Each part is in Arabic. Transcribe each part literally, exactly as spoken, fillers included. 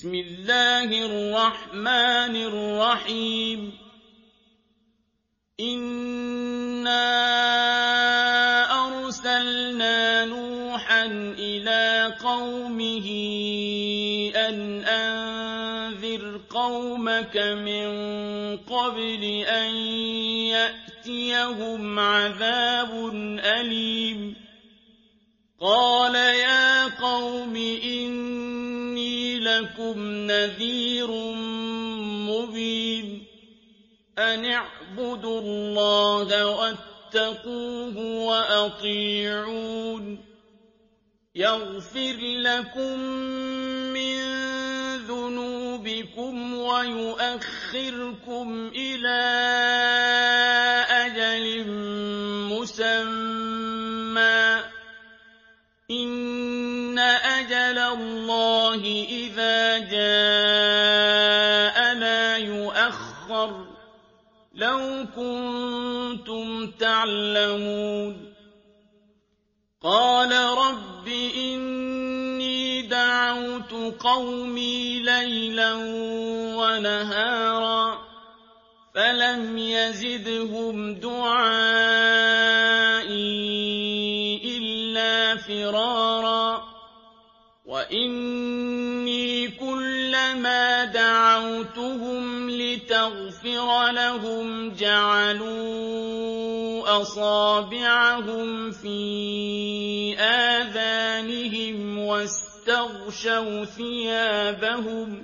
بسم الله الرحمن الرحيم إنا أرسلنا نوحا إلى قومه أن أنذر قومك من قبل أن يأتيهم عذاب أليم قال يا قوم إني لكم نذير مبين أن اعبدوا الله واتقوه وأطيعون يغفر لكم من ذنوبكم ويؤخركم إلى أجل مسمى إن أجل الله إذا جاء لا يؤخر لو كنتم تعلمون قال رب إني دعوت قومي ليلا ونهارا فلم يزدهم دعائي إلا فرارا وإني كلما دعوتهم لتغفر لهم جعلوا أصابعهم في آذانهم واستغشوا ثيابهم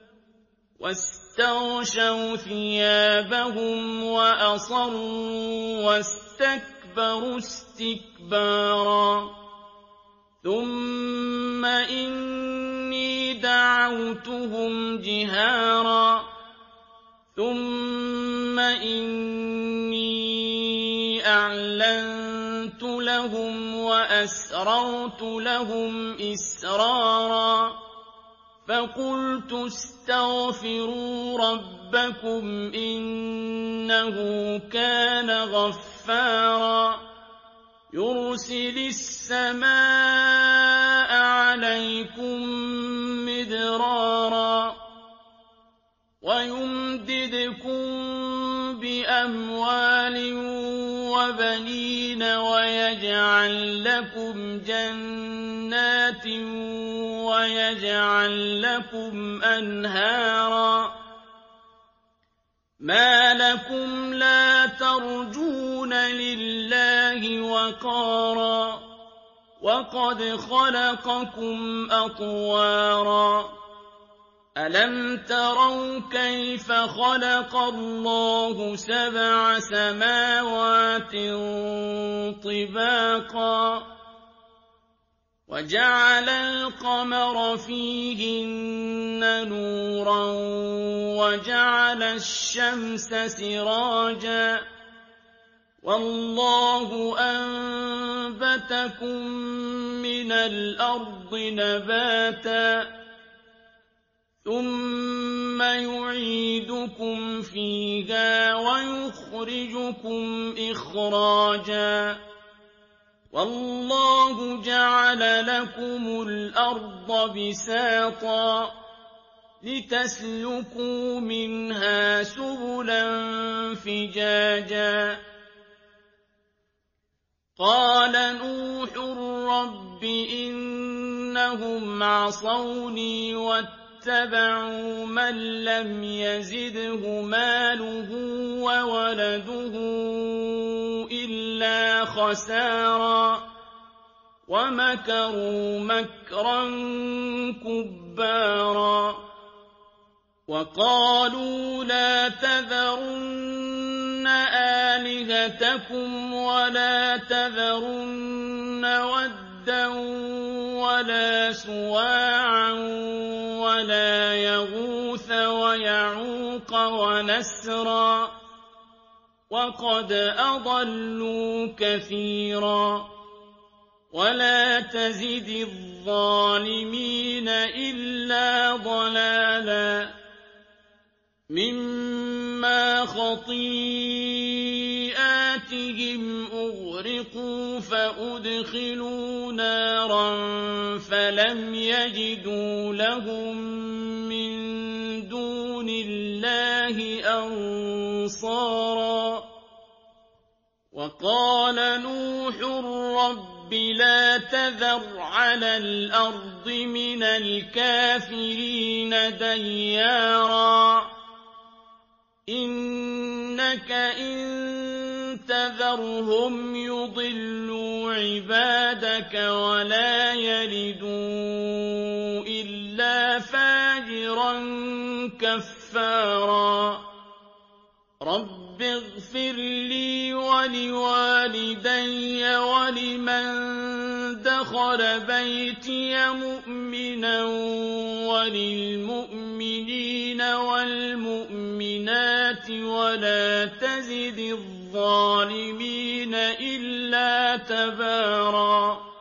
واستغشوا ثيابهم وأصروا واستكبروا استكبارا ثم إني دعوتهم جهارا ثم إني أعلنت لهم وأسررت لهم إسرارا فقلت استغفروا ربكم إنه كان غفارا يرسل السماء عليكم مدرارا ويمددكم بأموال وبنين ويجعل لكم جنات ويجعل لكم أنهارا ما لكم لا ترجون لله وقارا وقد خلقكم أطوارا ألم تروا كيف خلق الله سبع سماوات طباقا وجعل القمر فيهن نورا وجعل الشمس سراجا والله أنبتكم من الأرض نباتا ثم يعيدكم فيها ويخرجكم إخراجا والله جعل لكم الأرض بساطا لتسلكوا منها سبلا فجاجا قال نوح رب إنهم عصوني واتبعوا من لم يزده ماله وولده إلا خسارا ومكروا مكرا كبارا وقالوا لا تذرن آلهتكم ولا تذرن ودا ولا سواعا ولا يغوث ويعوق ونسرا وقد أضلوا كثيرا ولا تزد الظالمين إلا ضلالا مما خطيئاتهم أغرقوا فأدخلوا نارا فلم يجدوا لهم من اللَّهِ أَنصَارًا وَقَالَ نُوحٌ رَّبِّ لَا تَذَرْ عَلَى الْأَرْضِ مِنَ الْكَافِرِينَ دَيَّارًا إِنَّكَ إِن تَذَرْهُمْ يُضِلُّوا عِبَادَكَ وَلَا يَلِدُوا إِلَّا فَاجِرًا كَفَّارًا رَّبِّ اغْفِرْ لِي وَلِوَالِدَيَّ وَلِمَن دَخَلَ بَيْتِيَ مُؤْمِنًا وَلِلْمُؤْمِنِينَ وَالْمُؤْمِنَاتِ وَلَا تَزِدِ الظَّالِمِينَ إِلَّا تَبَارًا